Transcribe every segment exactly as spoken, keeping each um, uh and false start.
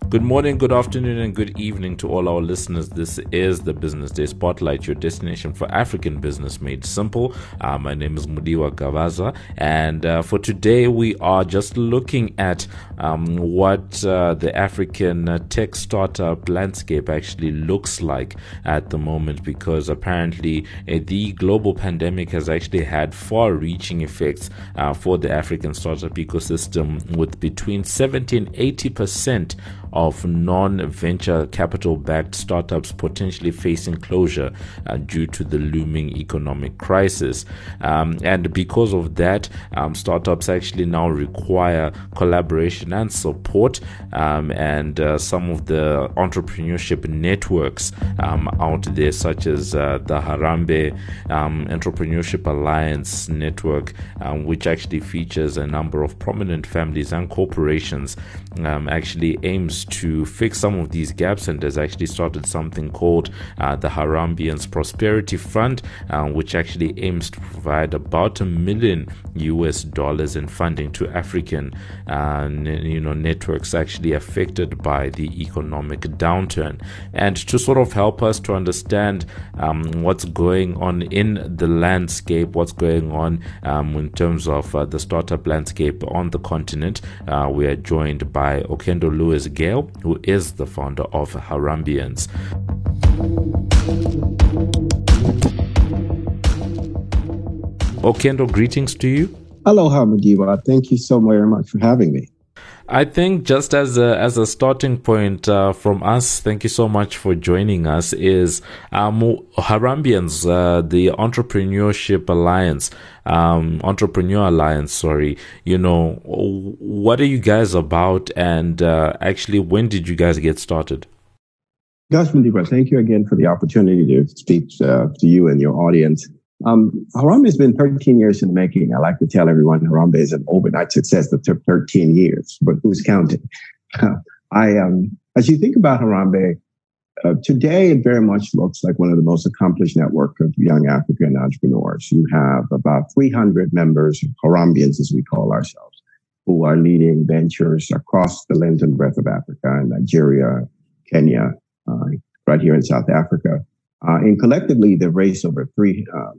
Good morning, good afternoon, and good evening to all our listeners. This is the Business Day Spotlight, your destination for African business made simple. Uh, my name is Mudiwa Gavaza, and uh, for today we are just looking at um, what uh, the African uh, tech startup landscape actually looks like at the moment, because apparently uh, the global pandemic has actually had far-reaching effects uh, for the African startup ecosystem, with between seventy and eighty percent of non-venture capital-backed startups potentially facing closure uh, due to the looming economic crisis. Um, and because of that, um, startups actually now require collaboration and support. Um, and uh, some of the entrepreneurship networks um, out there, such as uh, the Harambee um, Entrepreneurship Alliance Network, um, which actually features a number of prominent families and corporations, um, actually aims to fix some of these gaps, and has actually started something called uh, the Harambeans Prosperity Fund, uh, which actually aims to provide about a million U S dollars in funding to African uh, you know networks actually affected by the economic downturn. And to sort of help us to understand um, what's going on in the landscape, what's going on um, in terms of uh, the startup landscape on the continent, uh, we are joined by Okendo Lewis Gale, who is the founder of Harambeans. Okendo, greetings to you. Aloha, Mudiwa. Thank you so very much for having me. I think just as a, as a starting point uh, from us, thank you so much for joining us, is um, Harambeans, uh, the Entrepreneurship Alliance, um, Entrepreneur Alliance, sorry, you know, what are you guys about, and uh, actually, when did you guys get started? Gosh, Mudiwa, thank you again for the opportunity to speak uh, to you and your audience. Um, Harambe has been thirteen years in the making. I like to tell everyone Harambe is an overnight success that took thirteen years, but who's counting? I, um, as you think about Harambe, uh, today it very much looks like one of the most accomplished network of young African entrepreneurs. You have about three hundred members, Harambeans as we call ourselves, who are leading ventures across the length and breadth of Africa, in Nigeria, Kenya, uh, right here in South Africa. Uh, and collectively, they've raised over three, uh,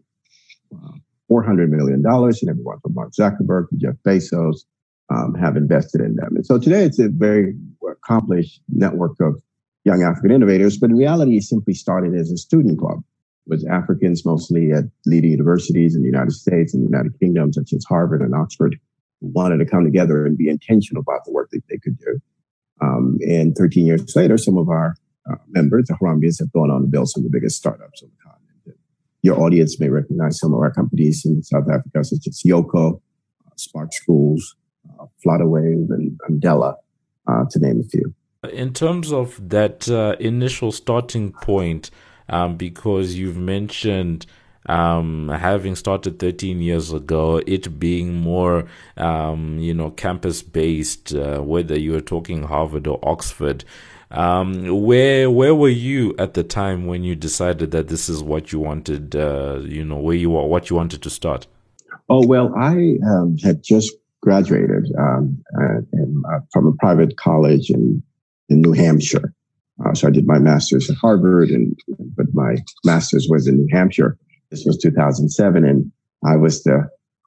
four hundred million dollars, and everyone from Mark Zuckerberg to Jeff Bezos um, have invested in them. And so today it's a very accomplished network of young African innovators, but in reality, it simply started as a student club with Africans mostly at leading universities in the United States and the United Kingdom, such as Harvard and Oxford, who wanted to come together and be intentional about the work that they could do. Um, and thirteen years later, some of our uh, members, the Harambeans, have gone on to build some of the biggest startups on the continent. Your audience may recognize some of our companies in South Africa, such as Yoko, uh, Spark Schools, uh, Flutterwave, and Andela, uh, to name a few. In terms of that uh, initial starting point, um, because you've mentioned um, having started thirteen years ago, it being more, um, you know, campus-based, uh, whether you were talking Harvard or Oxford, Um, where where were you at the time when you decided that this is what you wanted, uh, you know, where you were, what you wanted to start? Oh, well, I um, had just graduated um, uh, in, uh, from a private college in, in New Hampshire. Uh, so I did my master's at Harvard, and but my master's was in New Hampshire. This was two thousand seven, and I was the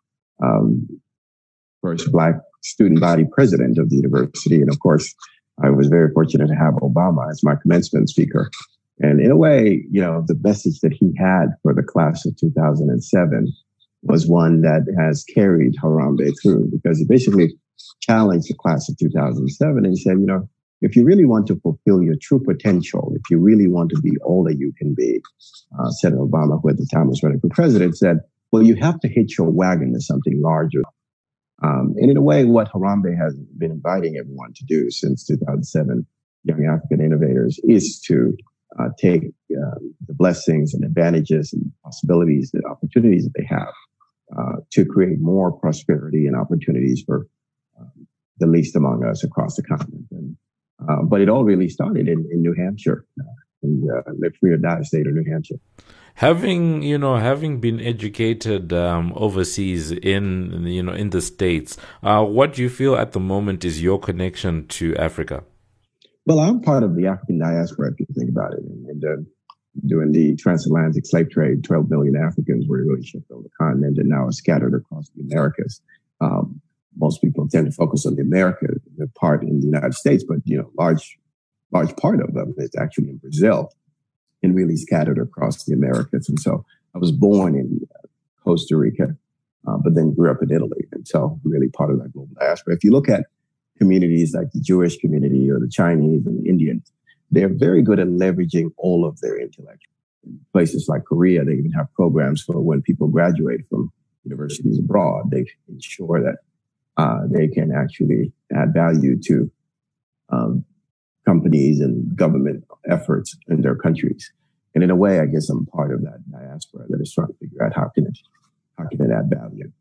um, first Black student body president of the university. And of course, I was very fortunate to have Obama as my commencement speaker. And in a way, you know, the message that he had for the class of two thousand seven was one that has carried Harambe through, because he basically challenged the class of two thousand seven and he said, you know, if you really want to fulfill your true potential, if you really want to be all that you can be, uh, Senator Obama, who at the time was running for president, said, well, you have to hitch your wagon to something larger. Um, and in a way, what Harambe has been inviting everyone to do since two thousand seven, young African innovators, is to uh, take uh, the blessings and advantages and possibilities, the opportunities that they have uh, to create more prosperity and opportunities for um, the least among us across the continent. And, uh, but it all really started in, in New Hampshire, uh, in uh, the free or die state of New Hampshire. Having, you know, having been educated um, overseas in, you know, in the States, uh, what do you feel at the moment is your connection to Africa? Well, I'm part of the African diaspora, if you think about it. And, and uh, during the transatlantic slave trade, twelve million Africans were really shipped over the continent and now are scattered across the Americas. Um, most people tend to focus on the America, the part in the United States, but, you know, large, large part of them is actually in Brazil and really scattered across the Americas. And so I was born in Costa Rica, uh, but then grew up in Italy. And so really part of that global diaspora. If you look at communities like the Jewish community or the Chinese and the Indians, they're very good at leveraging all of their intellect. In places like Korea, they even have programs for when people graduate from universities abroad. They ensure that uh, they can actually add value to um, companies and government efforts in their countries. And in a way, I guess I'm part of that diaspora that is trying to figure out how can it, how can it add value.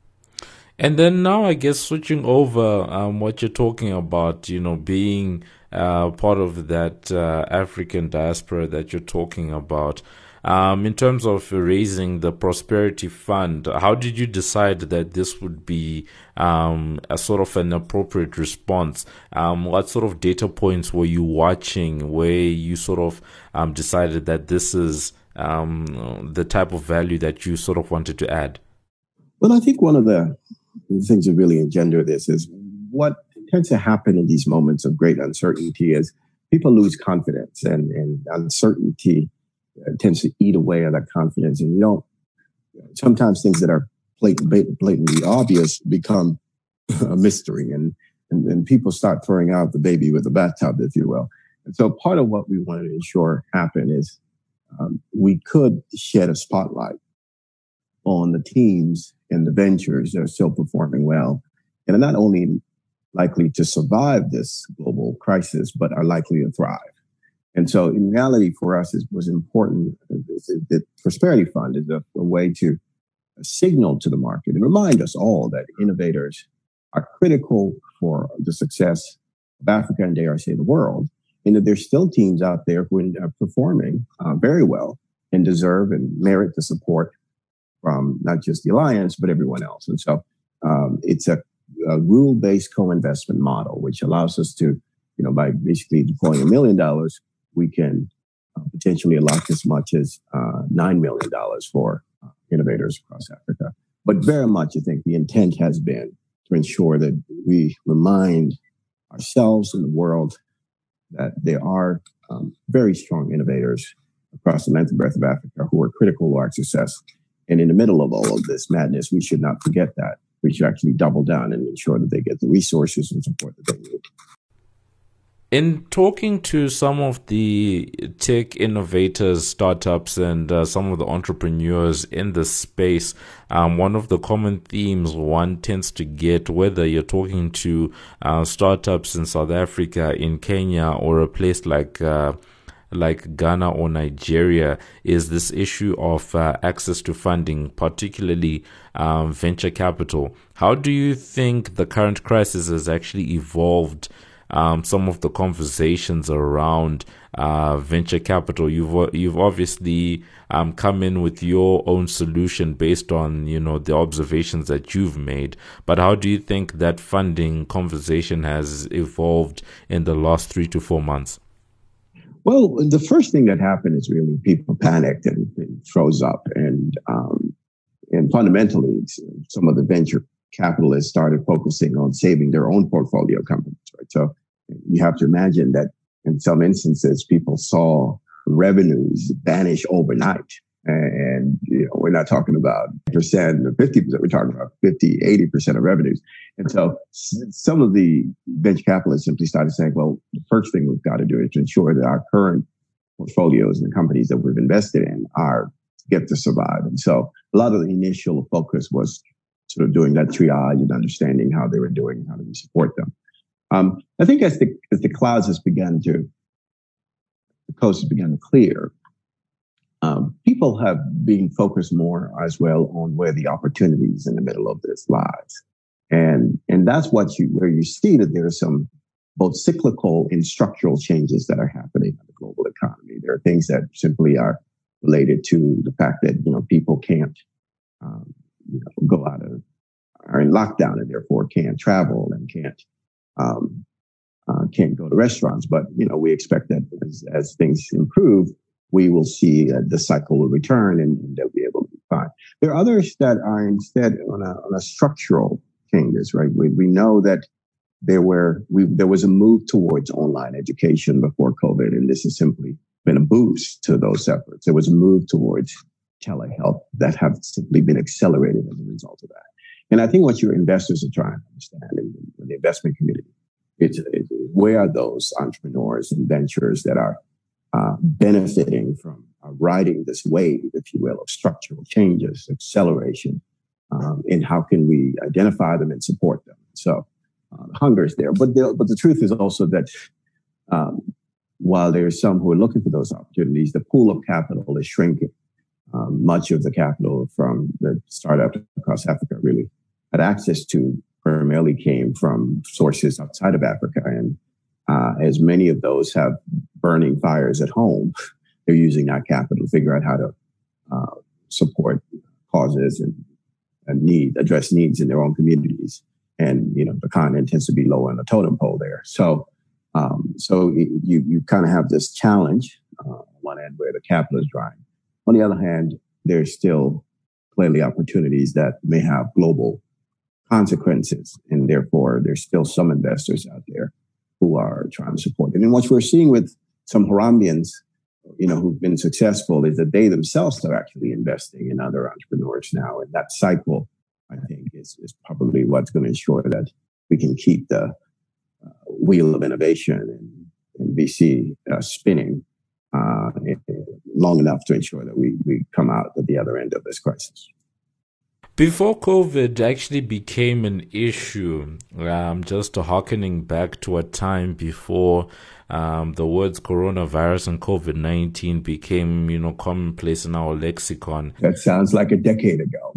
And then now, I guess, switching over, um, what you're talking about, you know, being uh, part of that uh, African diaspora that you're talking about, um, in terms of raising the Prosperity Fund, how did you decide that this would be um, a sort of an appropriate response? Um, what sort of data points were you watching where you sort of um, decided that this is um, the type of value that you sort of wanted to add? Well, I think one of the things that really engender this is what tends to happen in these moments of great uncertainty is people lose confidence, and, and uncertainty tends to eat away at that confidence. And you don't, sometimes things that are blatant, blatantly obvious become a mystery, and, and, and people start throwing out the baby with the bathtub, if you will. And so part of what we wanted to ensure happen is um, we could shed a spotlight on the teams and the ventures that are still performing well and are not only likely to survive this global crisis, but are likely to thrive. And so in reality for us, it was important. The Prosperity Fund is a, a way to signal to the market and remind us all that innovators are critical for the success of Africa and, dare I say, the world, and that there's still teams out there who are performing uh, very well and deserve and merit the support from not just the Alliance, but everyone else. And so um, it's a, a rule-based co-investment model, which allows us to, you know, by basically deploying a million dollars, we can uh, potentially unlock as much as uh, nine million dollars for uh, innovators across Africa. But very much, I think the intent has been to ensure that we remind ourselves and the world that there are um, very strong innovators across the length and breadth of Africa who are critical to our success. And in the middle of all of this madness, we should not forget that. We should actually double down and ensure that they get the resources and support that they need. In talking to some of the tech innovators, startups, and uh, some of the entrepreneurs in this space, um, one of the common themes one tends to get, whether you're talking to uh, startups in South Africa, in Kenya, or a place like uh, like Ghana or Nigeria, is this issue of uh, access to funding, particularly um, venture capital. How do you think the current crisis has actually evolved Um, some of the conversations around uh, venture capital? You've you've obviously um, come in with your own solution based on, you know, the observations that you've made. But how do you think that funding conversation has evolved in the last three to four months? Well, the first thing that happened is really people panicked and, and froze up, and um, and fundamentally, some of the venture capitalists started focusing on saving their own portfolio companies, right? So you have to imagine that in some instances, people saw revenues vanish overnight. And, you know, we're not talking about percent or fifty percent, we're talking about fifty, eighty percent of revenues. And so some of the venture capitalists simply started saying, well, the first thing we've got to do is to ensure that our current portfolios and the companies that we've invested in are get to survive. And so a lot of the initial focus was sort of doing that triage and understanding how they were doing and how do we support them. Um, I think as the as the clouds has begun to, the coast has begun to clear, um, people have been focused more as well on where the opportunities in the middle of this lies, and and that's what you where you see that there are some both cyclical and structural changes that are happening in the global economy. There are things that simply are related to the fact that, you know, people can't um, you know, go out of, are in lockdown and therefore can't travel and can't um, uh, can't go to restaurants. But, you know, we expect that as, as things improve, we will see uh, the cycle will return and, and they'll be able to be fine. There are others that are instead on a, on a structural changes, right? We, we know that there were, we, there was a move towards online education before COVID, and this has simply been a boost to those efforts. There was a move towards telehealth that have simply been accelerated as a result of that. And I think what your investors are trying to understand in, in the investment community is, is where are those entrepreneurs and ventures that are uh, benefiting from uh, riding this wave, if you will, of structural changes, acceleration, um, and how can we identify them and support them? So uh, the hunger is there. But the, but the truth is also that um, while there are some who are looking for those opportunities, the pool of capital is shrinking. Um, much of the capital from the startup across Africa really had access to primarily came from sources outside of Africa. And uh, as many of those have burning fires at home, they're using that capital to figure out how to uh, support causes and, and need, address needs in their own communities. And, you know, the continent tends to be lower on the totem pole there. So, um, so it, you, you kind of have this challenge uh, on one end where the capital is drying. On the other hand, there's still clearly opportunities that may have global consequences. And therefore, there's still some investors out there who are trying to support it. And what we're seeing with some Harambeans, you know, who've been successful is that they themselves are actually investing in other entrepreneurs now. And that cycle, I think, is, is probably what's going to ensure that we can keep the uh, wheel of innovation and, and V C uh, spinning uh, long enough to ensure that we, we come out at the other end of this crisis. Before COVID actually became an issue, um, just harkening back to a time before um, the words coronavirus and COVID nineteen became, you know, commonplace in our lexicon. That sounds like a decade ago.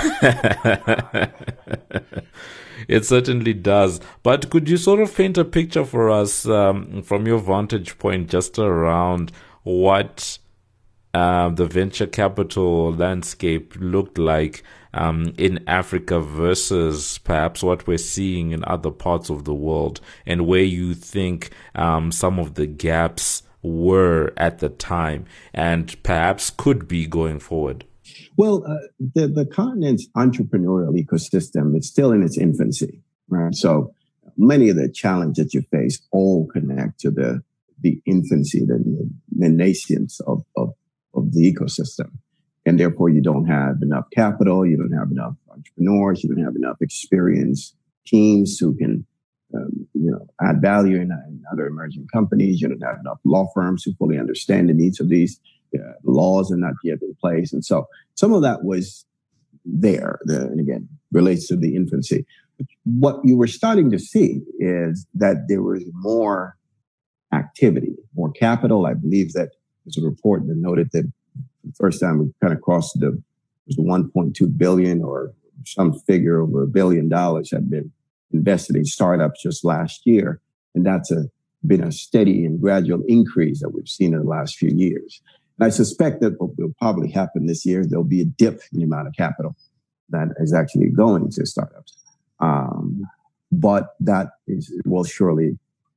It certainly does. But could you sort of paint a picture for us um, from your vantage point just around what uh, the venture capital landscape looked like um, in Africa versus perhaps what we're seeing in other parts of the world, and where you think um, some of the gaps were at the time and perhaps could be going forward? Well, uh, the, the continent's entrepreneurial ecosystem is still in its infancy, right? So many of the challenges that you face all connect to the the infancy, the, the nascence of, of, of the ecosystem. And therefore, you don't have enough capital, you don't have enough entrepreneurs, you don't have enough experienced teams who can, um, you know, add value in, in other emerging companies. You don't have enough law firms who fully understand the needs of these. Uh, laws are not yet in place. And so some of that was there, the, and again, relates to the infancy. What you were starting to see is that there was more activity, more capital. I believe that there's a report that noted that the first time we kind of crossed the, was the one point two billion or some figure over a billion dollars had been invested in startups just last year. And that's a, been a steady and gradual increase that we've seen in the last few years. And I suspect that what will probably happen this year, there'll be a dip in the amount of capital that is actually going to startups. Um, but that is, will surely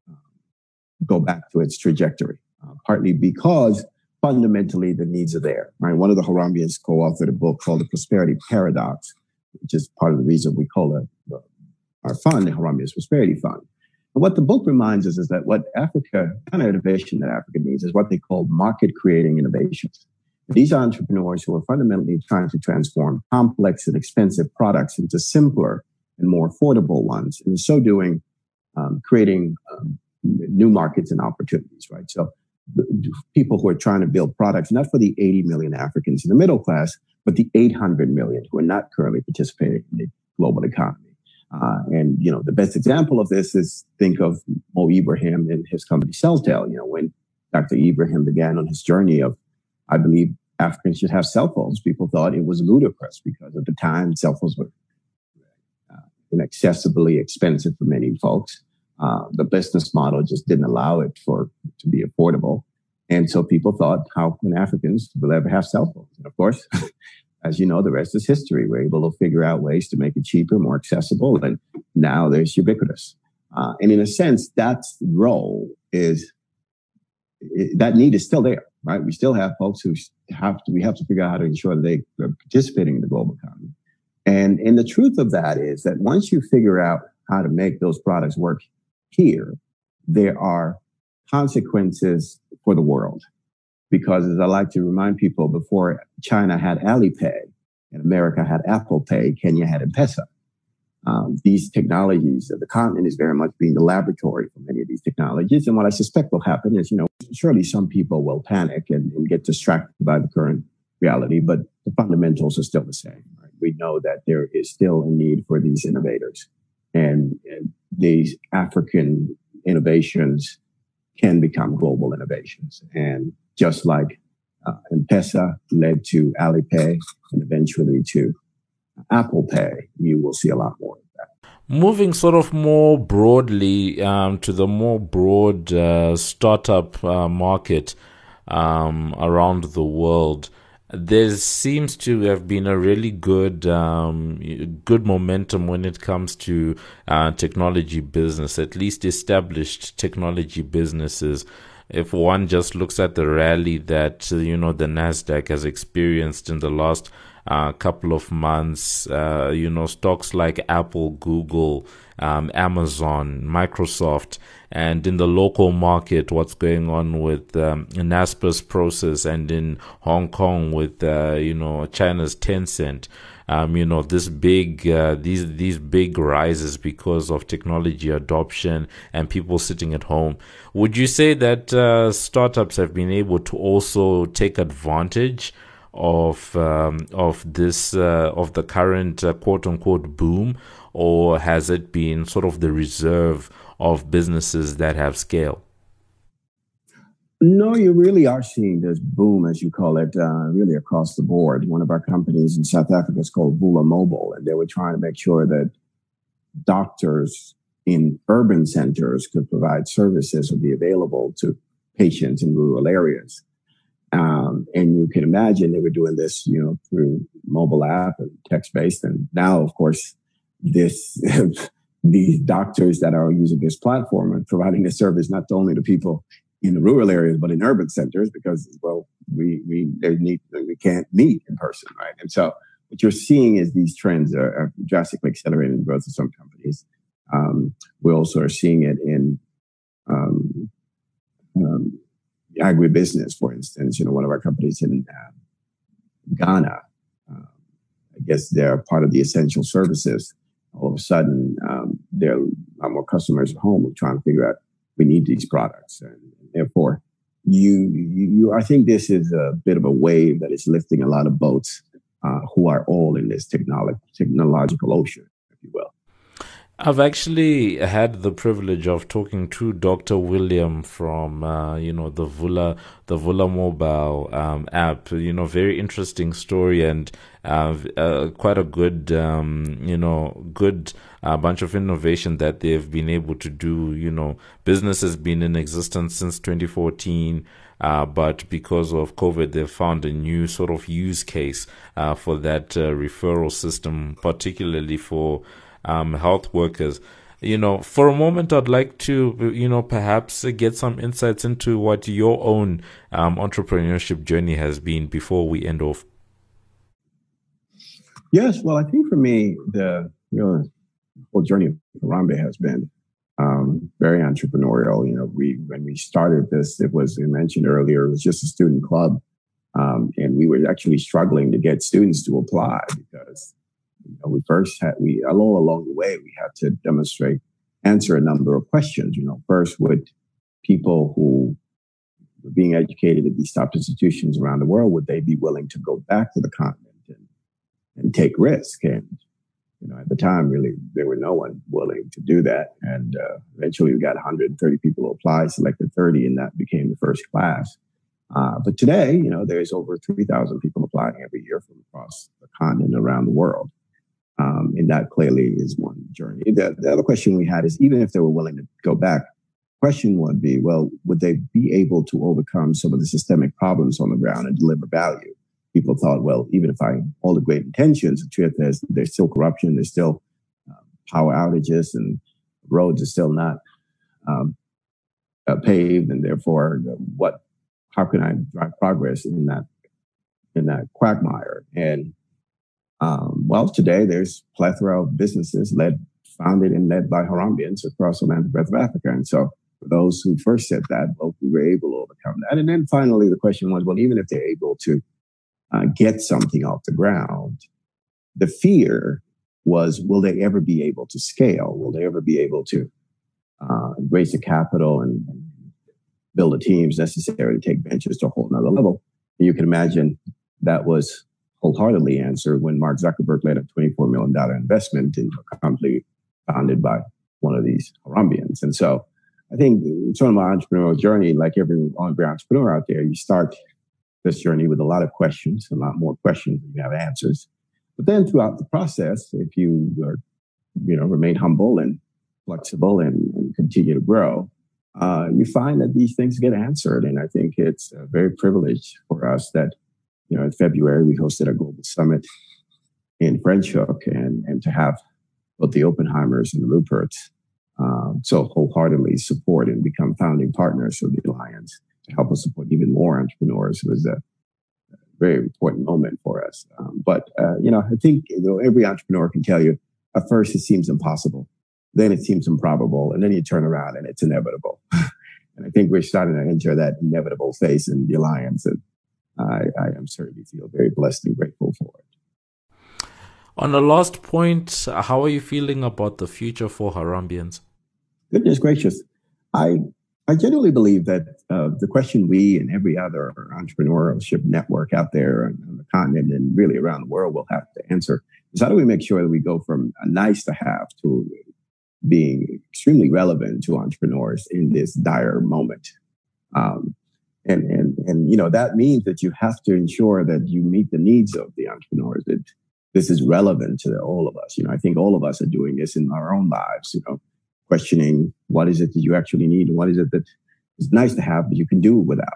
go back to its trajectory, uh, partly because fundamentally the needs are there. Right? One of the Harambeans co-authored a book called The Prosperity Paradox, which is part of the reason we call it uh, our fund, the Harambeans Prosperity Fund. And what the book reminds us is that what Africa, kind of innovation that Africa needs is what they call market-creating innovations. These are entrepreneurs who are fundamentally trying to transform complex and expensive products into simpler and more affordable ones. And in so doing, um, creating um, new markets and opportunities, right? So people who are trying to build products, not for the eighty million Africans in the middle class, but the eight hundred million who are not currently participating in the global economy. Uh, and, you know, the best example of this is think of Mo Ibrahim and his company Celltel. You know, when Doctor Ibrahim began on his journey of, I believe Africans should have cell phones, people thought it was ludicrous because at the time cell phones were uh, inaccessibly expensive for many folks. Uh, the business model just didn't allow it for to be affordable. And so people thought, how can Africans will ever have cell phones? And of course, as you know, the rest is history. We're able to figure out ways to make it cheaper, more accessible. And now there's ubiquitous. Uh, and in a sense, that role is, that need is still there, right? We still have folks who have to, we have to figure out how to ensure that they are participating in the global economy. And, and the truth of that is that once you figure out how to make those products work here, there are consequences for the world. Because as I like to remind people, before China had Alipay and America had Apple Pay, Kenya had M-Pesa. Um, these technologies, the continent is very much being the laboratory for many of these technologies. And what I suspect will happen is, you know, surely some people will panic and, and get distracted by the current reality, but the fundamentals are still the same. Right? We know that there is still a need for these innovators, and, and these African innovations can become global innovations. And just like uh, M-Pesa led to Alipay and eventually to Apple Pay, you will see a lot more of that. Moving sort of more broadly um, to the more broad uh, startup uh, market um, around the world, there seems to have been a really good um, good momentum when it comes to uh, technology business, at least established technology businesses. If one just looks at the rally that, you know, the NASDAQ has experienced in the last uh, couple of months, uh, you know, stocks like Apple, Google, um, Amazon, Microsoft, and in the local market, what's going on with um, Naspers process, and in Hong Kong with, uh, you know, China's Tencent. Um, you know, this big, uh, these, these big rises because of technology adoption and people sitting at home. Would you say that, uh, startups have been able to also take advantage of, um, of this, uh, of the current uh, quote unquote boom, or has it been sort of the reserve of businesses that have scale? No, you really are seeing this boom, as you call it, uh, really across the board. One of our companies in South Africa is called Vula Mobile, and they were trying to make sure that doctors in urban centers could provide services or be available to patients in rural areas. Um, and you can imagine they were doing this, you know, through mobile app and text-based. And now, of course, this these doctors that are using this platform are providing the service not only to people in the rural areas, but in urban centers, because, well, we we they need we can't meet in person, right? And so what you're seeing is these trends are, are drastically accelerating the growth of some companies. Um, we also are seeing it in um, um, agribusiness, for instance. You know, one of our companies in uh, Ghana, uh, I guess they're part of the essential services. All of a sudden, um, there are a lot more customers at home who are trying to figure out, we need these products. And therefore, you, you, I think this is a bit of a wave that is lifting a lot of boats uh, who are all in this technolo- technological ocean, if you will. I've actually had the privilege of talking to Doctor William from, uh, you know, the Vula, the Vula mobile um, app. You know, very interesting story, and uh, uh, quite a good, um, you know, good uh, bunch of innovation that they've been able to do. You know, business has been in existence since twenty fourteen. Uh, but because of COVID, they've found a new sort of use case uh, for that uh, referral system, particularly for Um, health workers. You know, for a moment, I'd like to, you know, perhaps get some insights into what your own um, entrepreneurship journey has been before we end off. Yes, well, I think for me, the you know, whole journey of Harambee has been um, very entrepreneurial. You know, we when we started this, it was, you mentioned earlier, it was just a student club, um, and we were actually struggling to get students to apply because You know, we first had, we, all along the way, we had to demonstrate, answer a number of questions. You know, first, would people who were being educated at these top institutions around the world, would they be willing to go back to the continent and, and take risk? And, you know, at the time, really, there were no one willing to do that. And uh, eventually we got one hundred thirty people who applied, selected thirty, and that became the first class. Uh, but today, you know, there's over three thousand people applying every year from across the continent around the world. Um, and that clearly is one journey. The, the other question we had is, even if they were willing to go back, question would be, well, would they be able to overcome some of the systemic problems on the ground and deliver value? People thought, well, even if I all the great intentions, the truth is there's still corruption, there's still uh, power outages, and roads are still not um, uh, paved, and therefore, what? How can I drive progress in that in that quagmire? And um, well, today there's a plethora of businesses led, founded, and led by Harambeans across the land and breadth of Africa. And so, for those who first said that, well, we were able to overcome that. And then finally, the question was, well, even if they're able to uh, get something off the ground, the fear was, will they ever be able to scale? Will they ever be able to uh, raise the capital and, and build the teams necessary to take ventures to a whole nother level? And you can imagine that was wholeheartedly answered when Mark Zuckerberg led a twenty-four million dollars investment in a company founded by one of these Harambeans. And so I think sort of my entrepreneurial journey, like every entrepreneur out there, you start this journey with a lot of questions, a lot more questions than you have answers. But then throughout the process, if you are, you know, remain humble and flexible and, and continue to grow, uh, you find that these things get answered. And I think it's a very privileged for us that, you know, in February, we hosted a global summit in French Hook, and, and to have both the Oppenheimers and the Ruperts um, so wholeheartedly support and become founding partners of the Alliance to help us support even more entrepreneurs was a very important moment for us. Um, but, uh, you know, I think you know, every entrepreneur can tell you, at first it seems impossible, then it seems improbable, and then you turn around and it's inevitable. And I think we're starting to enter that inevitable phase in the Alliance, and I, I am certainly feel very blessed and grateful for it. On the last point, how are you feeling about the future for Harambeans? Goodness gracious. I I genuinely believe that uh, the question we and every other entrepreneurship network out there on the continent and really around the world will have to answer is, how do we make sure that we go from a nice to have to being extremely relevant to entrepreneurs in this dire moment? Um, and, and, and, you know, that means that you have to ensure that you meet the needs of the entrepreneurs, that this is relevant to all of us. You know, I think all of us are doing this in our own lives, you know, questioning what is it that you actually need and what is it that is nice to have, but you can do without.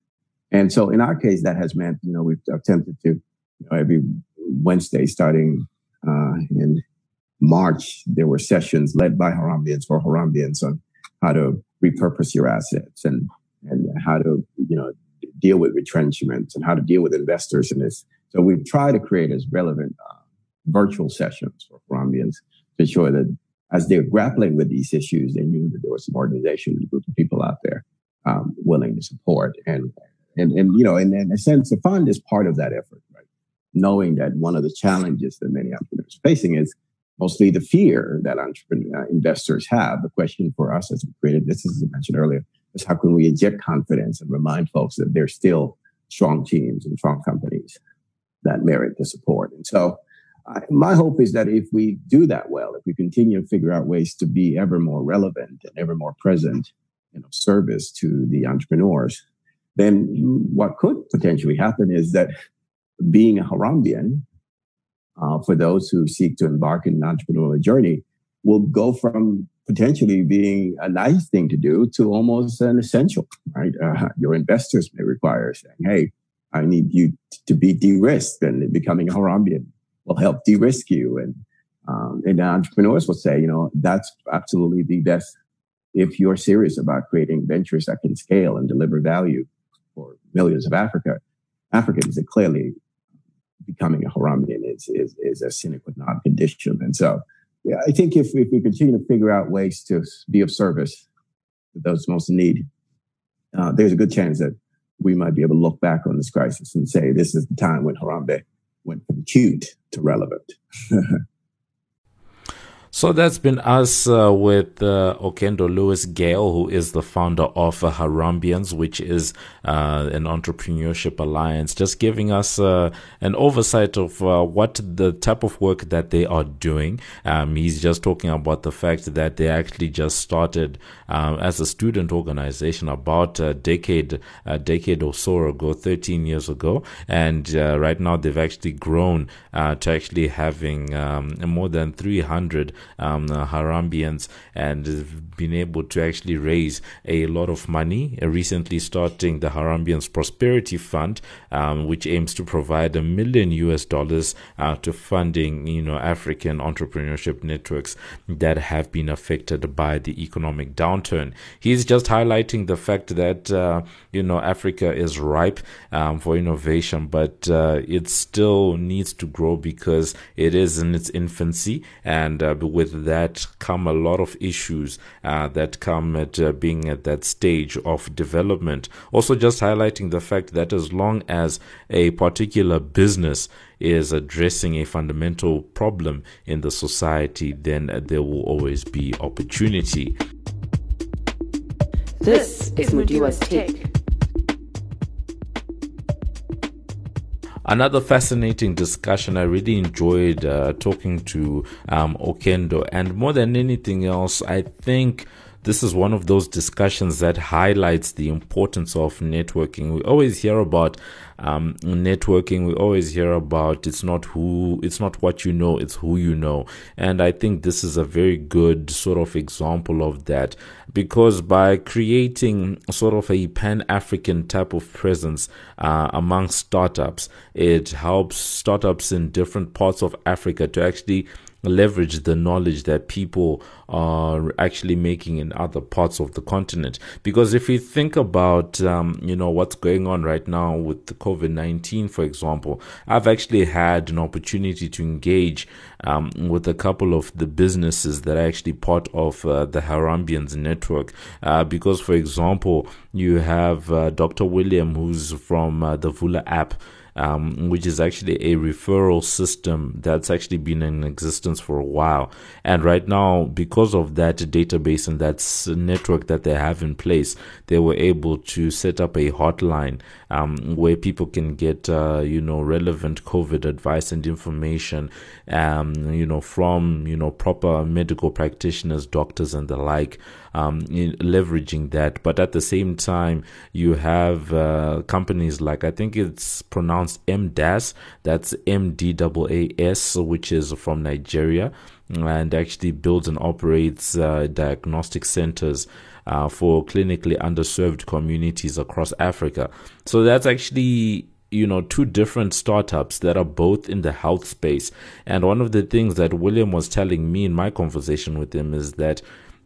And so in our case, that has meant, you know, we've attempted to, you know, every Wednesday starting uh, in March, there were sessions led by Harambeans for Harambeans on how to repurpose your assets and, and how to, you know, deal with retrenchments and how to deal with investors in this. So we've tried to create as relevant uh, virtual sessions for Harambeans to ensure that as they're grappling with these issues, they knew that there was an organization, a group of people out there um, willing to support. And, and, and you know, in, in a sense, the fund is part of that effort, right? Knowing that one of the challenges that many entrepreneurs are facing is mostly the fear that entrepreneur, uh, investors have. The question for us as we created this, as I mentioned earlier, is how can we inject confidence and remind folks that there's still strong teams and strong companies that merit the support. And so I, my hope is that if we do that well, if we continue to figure out ways to be ever more relevant and ever more present and of service to the entrepreneurs, then what could potentially happen is that being a Harambean, uh, for those who seek to embark in an entrepreneurial journey, will go from potentially being a nice thing to do to almost an essential, right? Uh, your investors may require saying, hey, I need you to be de-risked, and becoming a Harambean will help de-risk you. And, um, and entrepreneurs will say, you know, that's absolutely the best if you're serious about creating ventures that can scale and deliver value for millions of Africa, Africans. That clearly becoming a Harambean is, is, is a sine qua non condition. And so, yeah, I think if, if we continue to figure out ways to be of service to those most in need, uh, there's a good chance that we might be able to look back on this crisis and say, this is the time when Harambe went from cute to relevant. So that's been us uh, with uh, Okendo Lewis Gale, who is the founder of uh, Harambeans, which is uh, an entrepreneurship alliance, just giving us uh, an oversight of uh, what the type of work that they are doing. Um, he's just talking about the fact that they actually just started um, as a student organization about a decade, a decade or so ago, thirteen years ago. And uh, right now they've actually grown uh, to actually having um, more than three hundred um, uh, Harambeans, and have been able to actually raise a lot of money, uh, recently starting the Harambeans Prosperity Fund, um, which aims to provide a million U S dollars uh, to funding, you know, African entrepreneurship networks that have been affected by the economic downturn. He's just highlighting the fact that, uh, you know, Africa is ripe um, for innovation, but uh, it still needs to grow because it is in its infancy, and uh, with that come a lot of issues uh, that come at uh, being at that stage of development. Also just highlighting the fact that as long as a particular business is addressing a fundamental problem in the society, then uh, there will always be opportunity. This is Mudiwa's Take. Another fascinating discussion. I really enjoyed uh, talking to um, Okendo, and more than anything else, I think this is one of those discussions that highlights the importance of networking. We always hear about um, networking. We always hear about it's not who, it's not what you know, it's who you know. And I think this is a very good sort of example of that, because by creating sort of a Pan-African type of presence uh, among startups, it helps startups in different parts of Africa to actually leverage the knowledge that people are actually making in other parts of the continent. Because if you think about, um, you know, what's going on right now with the COVID nineteen, for example, I've actually had an opportunity to engage um, with a couple of the businesses that are actually part of uh, the Harambeans network. Uh, because, for example, you have uh, Doctor William, who's from uh, the Vula app, Um, which is actually a referral system that's actually been in existence for a while. And right now, because of that database and that network that they have in place, they were able to set up a hotline um, where people can get, uh, you know, relevant COVID advice and information, um, you know, from, you know, proper medical practitioners, doctors, and the like. Um, leveraging that, but at the same time, you have uh, companies like, I think it's pronounced M D A S, that's M D A A S, which is from Nigeria, and actually builds and operates uh, diagnostic centers uh, for clinically underserved communities across Africa. So that's actually, you know, two different startups that are both in the health space. And one of the things that William was telling me in my conversation with him is that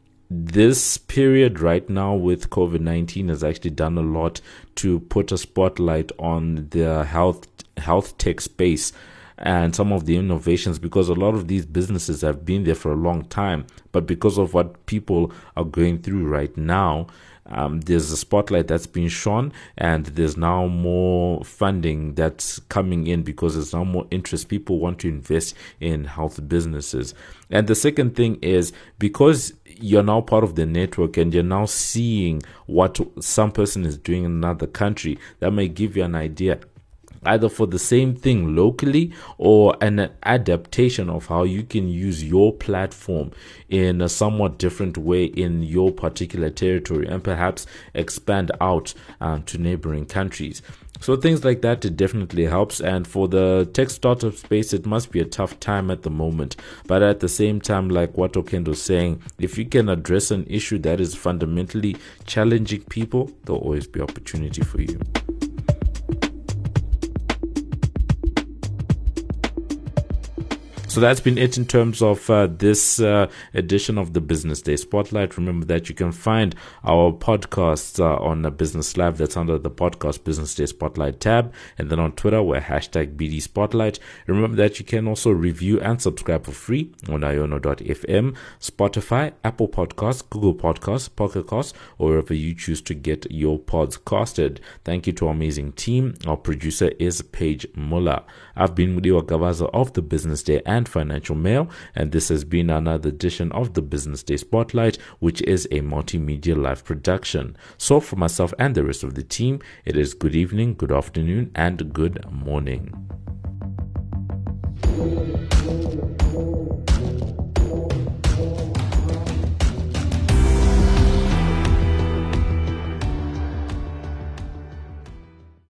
this period right now with COVID nineteen has actually done a lot to put a spotlight on the health health tech space and some of the innovations, because a lot of these businesses have been there for a long time, but because of what people are going through right now, Um, there's a spotlight that's been shone, and there's now more funding that's coming in because there's now more interest. People want to invest in health businesses. And the second thing is, because you're now part of the network and you're now seeing what some person is doing in another country, that may give you an idea either for the same thing locally or an adaptation of how you can use your platform in a somewhat different way in your particular territory, and perhaps expand out uh, to neighboring countries. So things like that, it definitely helps. And for the tech startup space, it must be a tough time at the moment. But at the same time, like what Okendo's saying, if you can address an issue that is fundamentally challenging people, there'll always be opportunity for you. So that's been it in terms of uh, this uh, edition of the Business Day Spotlight. Remember that you can find our podcasts uh, on uh, Business Live. That's under the podcast Business Day Spotlight tab. And then on Twitter, we're hashtag B D Spotlight. Remember that you can also review and subscribe for free on iono dot f m, Spotify, Apple Podcasts, Google Podcasts, Pocket Casts, or wherever you choose to get your pods casted. Thank you to our amazing team. Our producer is Paige Muller. I've been Mudiwa Gavaza of the Business Day and Financial Mail, and this has been another edition of the Business Day Spotlight, which is a multimedia live production. So for myself and the rest of the team, it is good evening, good afternoon, and good morning.